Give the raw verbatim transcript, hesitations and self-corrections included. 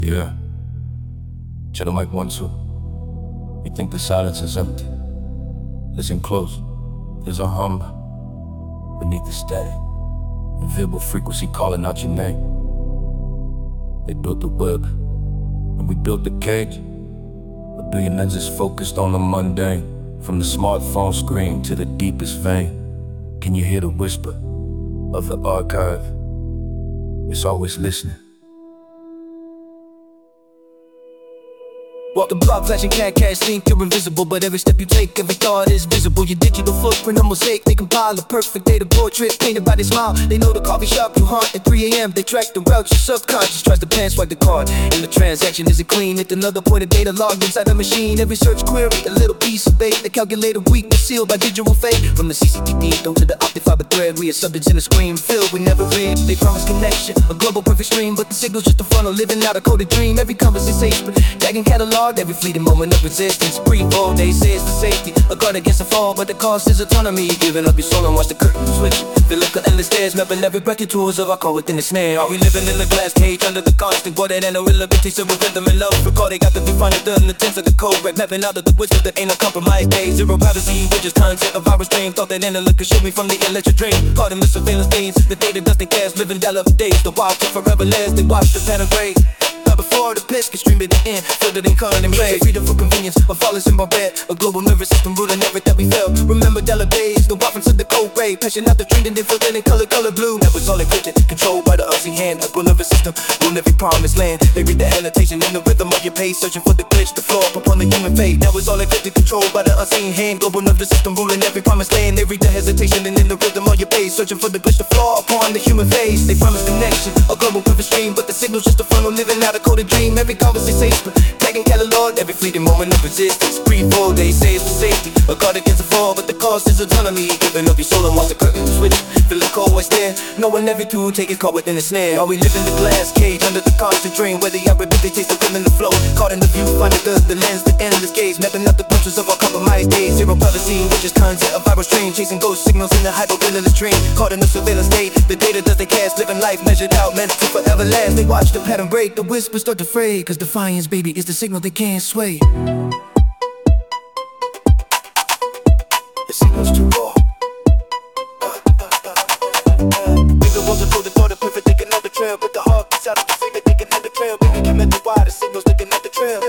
Yeah. Check the mic one, two. You think the silence is empty? Listen close. There's a hum beneath the static. Invisible frequency calling out your name. They built the web, and we built the cage. A billion lenses focused on the mundane. From the smartphone screen to the deepest vein. Can you hear the whisper of the archive? It's always listening. Walk the block, flashing cat cash, think you're invisible. But every step you take, every thought is visible. Your digital footprint, a mosaic, they compile a perfect data portrait painted by their smile. They know the coffee shop you haunt at three A M They track the route your subconscious tries to pan swipe the card. And the transaction isn't clean, it's another point of data logged inside the machine. Every search query, a little piece of bait. The calculator weakness sealed by digital fate. From the C C T V down to the optic fiber thread, we are subjects in a screen filled, we never read. They promise connection, a global perfect stream, but the signal's just a funnel, living out a coded dream. Every conversation, tagging catalog, every fleeting moment of resistance. Brief all they say is for safety, a guard against the fall, but the cost is autonomy. Giving up your soul and watch the curtain switch. Fill up the endless stairs, mapping every breath your tools of our call within the snare. Are we living in a glass cage under the constant water and a real taste of rhythm and love? Recall they got the define it, the intents of the code red, mapping out of the wisdom that ain't no compromise. Day zero privacy, which is content of our stream. Thought that analytic could shoot me from the electric dream. Caught in the surveillance veins, the data dust and gas, living dollar for days. The wild took forever last, they watch the pattern break. Before the piss can stream it in, filled it in current and play. Freedom for convenience, a flawless in my bed. A global nervous system ruling everything we felt. Remember Della days, the waffles to the cold ray. Passion out the dream and then filtered in color, color blue. That was all encrypted, controlled by the unseen hand. A global nervous system, rule every promised land. They read the annotation in the rhythm of your pace, searching for the glitch, the flaw upon the human fate. That was all encrypted, controlled by the unseen hand. Global nervous system, ruling every promised land. They read the hesitation and in the rhythm of your pace, searching for the glitch, the flaw upon the human face. They promise connection, a global perfect stream, but the signal's just a funnel, living out a coded dream. Every conversation, tagging catalog, every fleeting moment of resistance. Brief all they say is for safety, a guard against the fall, but the cost is autonomy. Giving up your soul and watch the curtain switch. Feel the cold what's there, knowing every tool take it caught within the snare. Are we living the glass cage under the constant drain, where the outbreak they taste the film in the flow? Caught in the view, finding the, the lens, the endless gaze, mapping out the punches of our compromised days. Zero privacy, which is content of viral stream, chasing ghost signals in the hypervigilance dream. Caught in the surveillance state, the data does they cast, living life measured out, meant to forever last. They watch the pattern break, the whispers start to fray, cause defiance, baby, is the signal they can't sway. The signal's too raw. Big the walls are full, the thought of perfect, they can know the trail. But the heart gets out of the figure, they can have the trail. Baby, come at the wire, the signal's looking at the trail.